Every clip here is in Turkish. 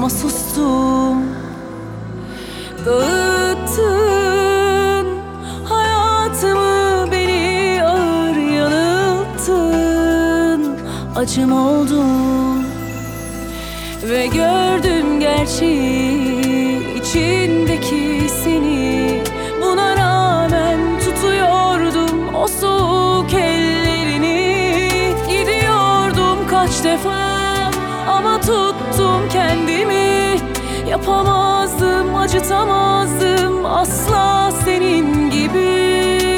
ama sustum. Dağıttın hayatımı, beni ağır yanılttın. Acım oldum ve gördüm gerçeği, içindeki seni. Buna rağmen tutuyordum o soğuk ellerini. Gidiyordum kaç defa ama tuttum kendimi. Yapamazdım, acıtamazdım asla senin gibi.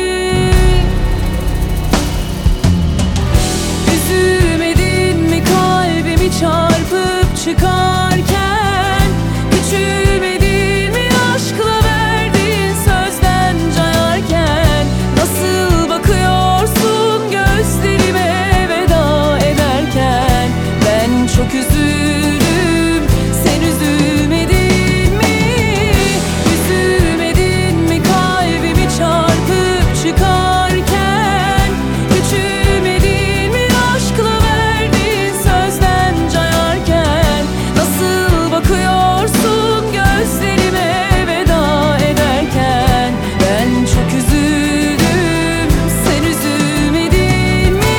Üzülmedin mi kalbimi çarpıp çıkarken? Küçülmedin mi aşkla verdiğin sözden cayarken? Nasıl bakıyorsun gözlerime veda ederken? Ben çok üzüldüm, sen üzülmedin mi? Üzülmedin mi kalbimi çarpıp çıkarken? Küçülmedin mi aşkla verdiğin sözden cayarken? Nasıl bakıyorsun gözlerime veda ederken? Ben çok üzüldüm, sen üzülmedin mi?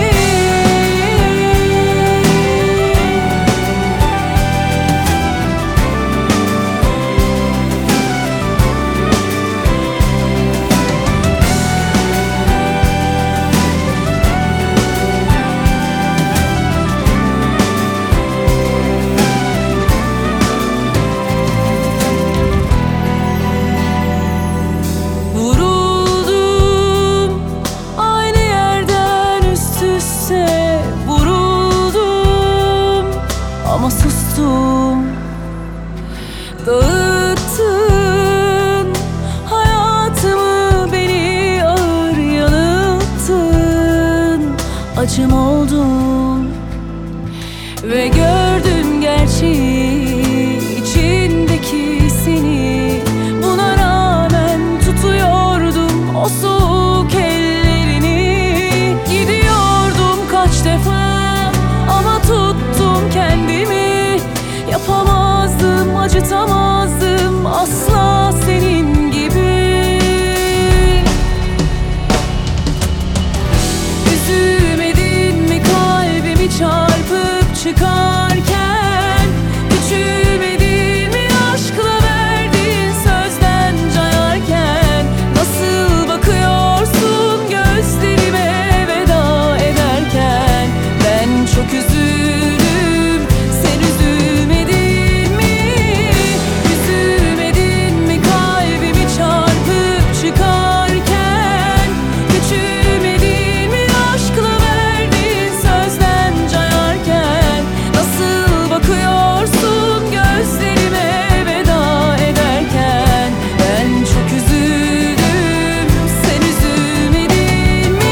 Vuruldum aynı yerden üst üste, vuruldum ama sustum. Dağıttın hayatımı, beni ağır yanılttın. Acım oldum ve gördüm gerçeği, içindeki seni. Buna rağmen tutuyordum o soğuk ellerini. Gidiyordum kaç defa ama tuttum kendimi. Yapamazdım, acıtamazdım asla senin gibi. Üzülmedin mi kalbimi çarpıp çıkarken? Küçülmedin mi aşkla verdiğin sözden cayarken? Nasıl bakıyorsun gözlerime veda ederken? Ben çok üzüldüm, sen üzülmedin mi? Üzülmedin mi kalbimi çarpıp çıkarken? Küçülmedin mi aşkla verdiğin sözden cayarken? Nasıl bakıyorsun gözlerime veda ederken? Ben çok üzüldüm, sen üzülmedin mi?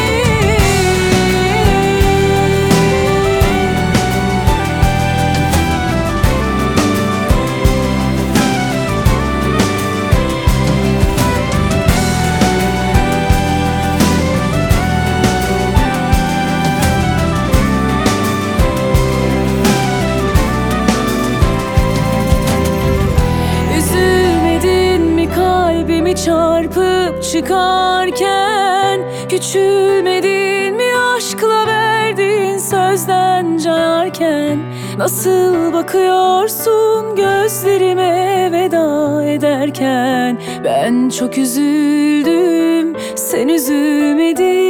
Üzülmedin mi kalbimi çarpıp çıkarken? Küçülmedin mi aşkla verdiğin sözden cayarken? Nasıl bakıyorsun gözlerime veda ederken? Ben çok üzüldüm, sen üzülmedin